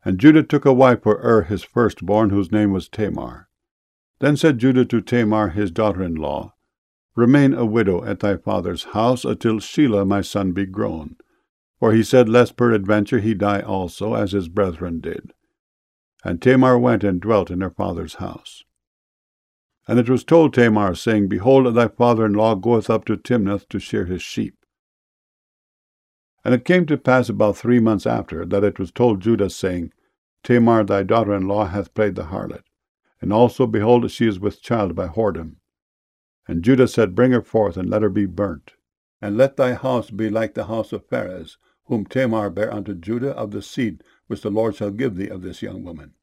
And Judah took a wife for his firstborn, whose name was Tamar. Then said Judah to Tamar his daughter-in-law, Remain a widow at thy father's house until Shelah my son be grown. For he said, Lest peradventure he die also, as his brethren did. And Tamar went and dwelt in her father's house. And it was told Tamar, saying, Behold, thy father-in-law goeth up to Timnath to shear his sheep. And it came to pass about 3 months after, that it was told Judah, saying, Tamar thy daughter-in-law hath played the harlot, and also, behold, she is with child by whoredom. And Judah said, Bring her forth, and let her be burnt. And let thy house be like the house of Pharez, whom Tamar bare unto Judah, of the seed which the Lord shall give thee of this young woman.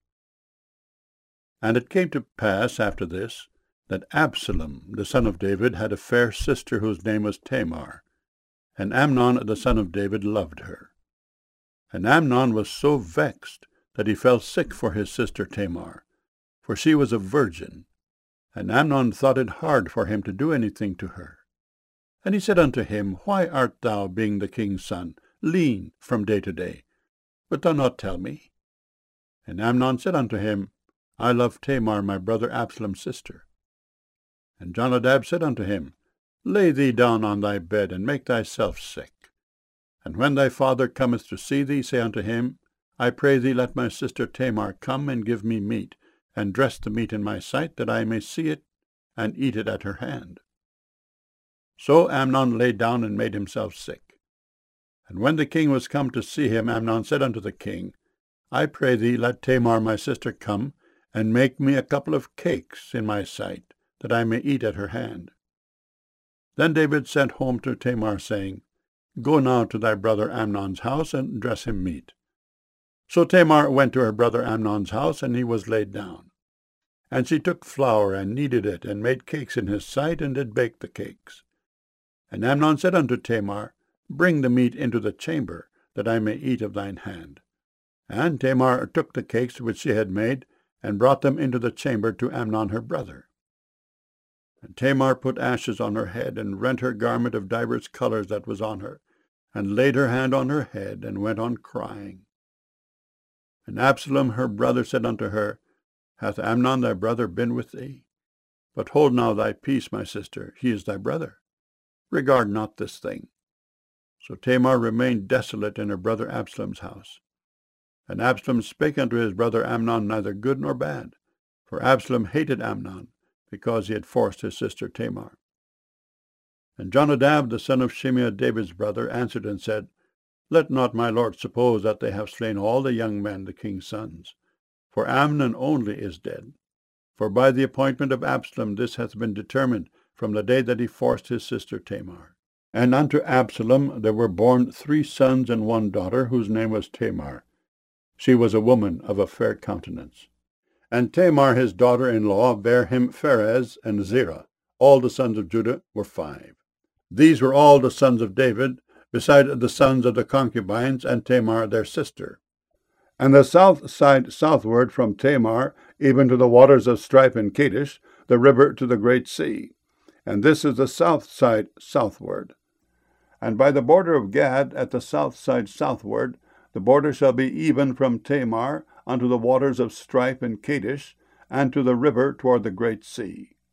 And it came to pass after this, that Absalom, the son of David, had a fair sister whose name was Tamar. And Amnon, the son of David, loved her. And Amnon was so vexed that he fell sick for his sister Tamar, for she was a virgin. And Amnon thought it hard for him to do anything to her. And he said unto him, Why art thou, being the king's son, lean from day to day? Wilt thou not tell me? And Amnon said unto him, I love Tamar, my brother Absalom's sister. And Jonadab said unto him, Lay thee down on thy bed, and make thyself sick. And when thy father cometh to see thee, say unto him, I pray thee, let my sister Tamar come and give me meat, and dress the meat in my sight, that I may see it, and eat it at her hand. So Amnon lay down and made himself sick. And when the king was come to see him, Amnon said unto the king, I pray thee, let Tamar my sister come, and make me a couple of cakes in my sight, that I may eat at her hand. Then David sent home to Tamar, saying, Go now to thy brother Amnon's house, and dress him meat. So Tamar went to her brother Amnon's house, and he was laid down. And she took flour, and kneaded it, and made cakes in his sight, and did bake the cakes. And Amnon said unto Tamar, Bring the meat into the chamber, that I may eat of thine hand. And Tamar took the cakes which she had made, and brought them into the chamber to Amnon her brother. And Tamar put ashes on her head, and rent her garment of divers colors that was on her, and laid her hand on her head, and went on crying. And Absalom her brother said unto her, Hath Amnon thy brother been with thee? But hold now thy peace, my sister, he is thy brother. Regard not this thing. So Tamar remained desolate in her brother Absalom's house. And Absalom spake unto his brother Amnon neither good nor bad, for Absalom hated Amnon, because he had forced his sister Tamar. And Jonadab, the son of Shimeah, David's brother, answered and said, Let not my lord suppose that they have slain all the young men, the king's sons, for Amnon only is dead. For by the appointment of Absalom this hath been determined from the day that he forced his sister Tamar. And unto Absalom there were born 3 sons and 1 daughter, whose name was Tamar. She was a woman of a fair countenance. And Tamar his daughter-in-law bare him Pharez and Zerah. All the sons of Judah were 5. These were all the sons of David, beside the sons of the concubines, and Tamar their sister. And the south side southward from Tamar, even to the waters of Stripe and Kadesh, the river to the great sea. And this is the south side southward. And by the border of Gad, at the south side southward, the border shall be even from Tamar unto the waters of Stripe and Kadesh, and to the river toward the great sea.